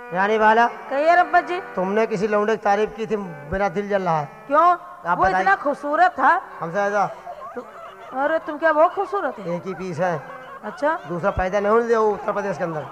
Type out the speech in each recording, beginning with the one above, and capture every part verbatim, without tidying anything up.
रानी वाला कहिए रब्बा जी। तुमने किसी लौंडे की तारीफ की थी, मेरा दिल जल रहा है। क्यों? आप वो इतना खूबसूरत था हमसे ज्यादा। तु... अरे तुम क्या बहुत खूबसूरत है। एक ही पीस है। अच्छा, दूसरा पैदा नहीं होने दे उत्तर प्रदेश के अंदर।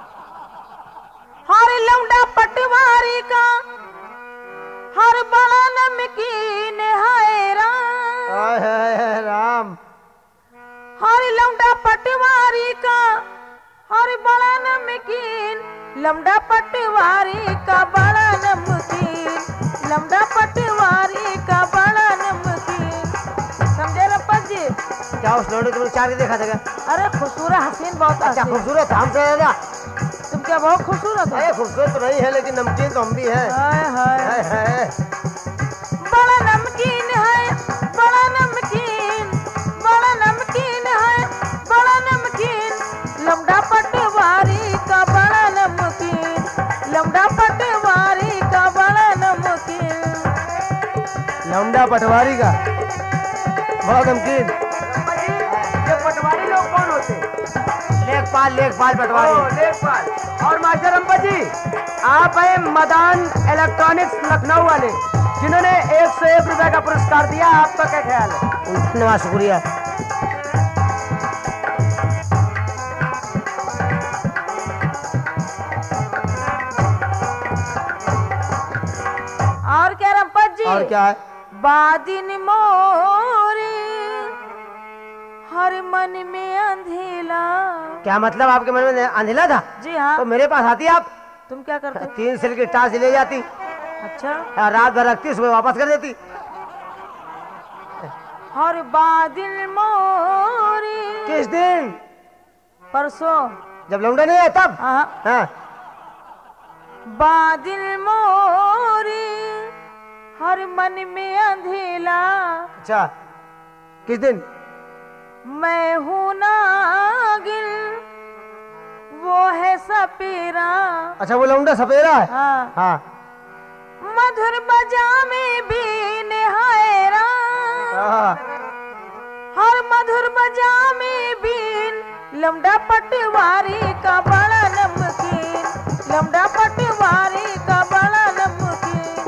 हर लौंडा पटवारी का हर बड़ा नमकीन है राम। हाय हाय राम। हर लौंडा पटवारी का हर बड़ा नमकीन, लौंडा पटवारी का बड़ा नमकीन, लौंडा पटवारी का बड़ा नमकीन। समझे रब्बा जी? क्या उस लौंडे तुमने चार के देखा था क्या? अरे खूबसूरत हसीन बहुत अच्छा खूबसूरत हमसे ज्यादा। तुम क्या बहुत खूबसूरत हो? अरे खूबसूरत तो नहीं है लेकिन नमकीन तो हम भी हैं। हाय हाय हाय हाय। बड़ा नमकीन है, बड़ा नमकीन, बड़ा नमकीन है, बड़ा नमकीन, लौंडा पटवारी का बड़ा नमकीन, लौंडा पटवारी का बड़ा नमकीन। लौंडा पटवारी का बड़ा नमकीन। ये पटवारी लोग कौन होते? लेखपाल लेखपाल ओ, पटवारी। लेखपाल। और मास्टर अम्बा जी, आप हैं मदान इलेक्ट्रॉनिक्स लखनऊ वाले, जिन्होंने एक सौ एक रुपए का पुरस्कार दिया। आपका क्या ख्याल है? धन्यवाद शुक्रिया। और क्या रब्बा जी? और क्या है? बादिन मोरे हर मन में अंधेला। क्या मतलब आपके मन में अंधेला था? जी हाँ। तो मेरे पास आती आप, तुम क्या करते? तीन सिल की टास ले जाती, अच्छा। रात भर रखती, सुबह वापस कर देती। हर बादिल मोरी। किस दिन? परसों। जब लौंडा नहीं है तब? हाँ। हाँ। बादिल मोरी हर मन में अंधेला। अच्छा किस दिन? मैं हूँ नागिन वो है सपेरा। अच्छा वो लौंडा सपेरा है। हाँ। हाँ। मधुर बजा में भी निहायरा। हाँ। हर मधुर बजा में बीन, लौंडा पटवारी का बड़ा नमकीन, लौंडा पटवारी का बड़ा नमकीन।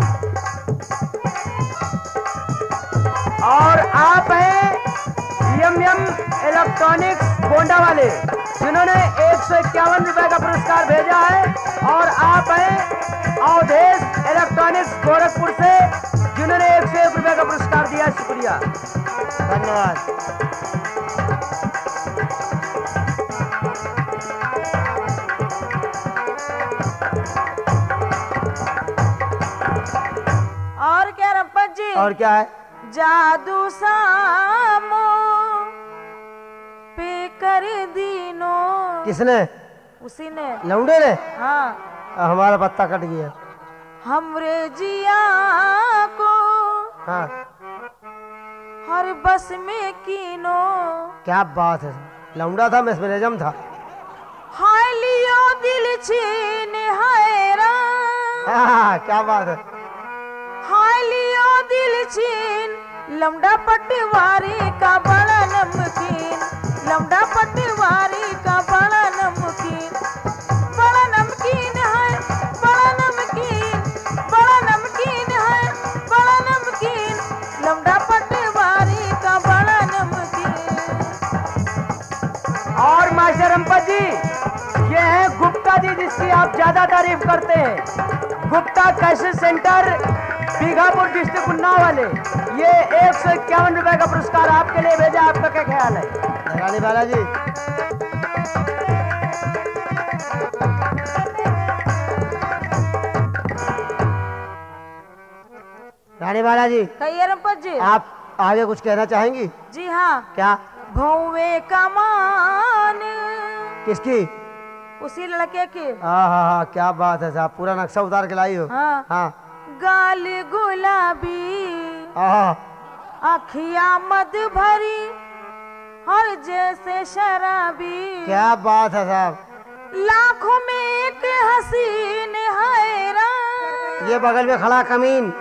और आप हैं यम यम इलेक्ट्रॉनिक्स गोंडा वाले, जिन्होंने एक सौ इक्यावन रुपए का पुरस्कार भेजा है। और आप हैं अवधेश इलेक्ट्रॉनिक्स गोरखपुर से, जिन्होंने एक सौ एक रुपए का पुरस्कार दिया। शुक्रिया, धन्यवाद। और क्या रब्बा जी? और क्या है? जादू सामो पे कर दीनो। किसने? उसी ने। लौंडे ने? हाँ। हमारा पत्ता कट गया। हमरे जिया को हाँ। हर बस में कीनो। क्या बात है, लौंडा था मैस्मरिज्म था। हाय लियो दिल छीन हैरा। हाँ क्या बात है। हाय लियो दिल छीन, लौंडा पटवारी का बड़ा नमकीन, लौंडा पटवारी का बड़ा नमकीन। बड़ा नमकीन है, बड़ा नमकीन, बड़ा नमकीन है, बड़ा नमकीन, लौंडा पटवारी का बड़ा नमकीन। और मास्टर अम्पा जी, ये है गुप्ता जी, जिसकी आप ज्यादा तारीफ करते हैं। Gupta cassette centre, Bighapur district Unnao वाले, ये एक सौ इक्यावन रुपए का पुरस्कार आपके लिए भेजा। आपका क्या ख्याल है? रानी बाला जी, रानी बाला जी, कहिए रंपत जी। आप आगे कुछ कहना चाहेंगी? जी हाँ। क्या? भौवे कमान। किसकी? उसी लड़के की। हाँ हाँ हाँ, क्या बात है साहब, पूरा नक्शा उतार के लाई हो। हाँ। हाँ। गाल गुलाबी, हाँ। आखिया मद भरी, हर जैसे शराबी। क्या बात है साहब, लाखों में एक हसीन हैरान। ये बगल में खड़ा कमीन।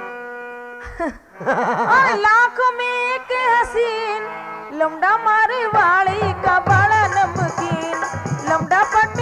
और लाखों में एक हसीन, लौंडा मारवाड़ी का बड़ा नमकीन, लौंडा पट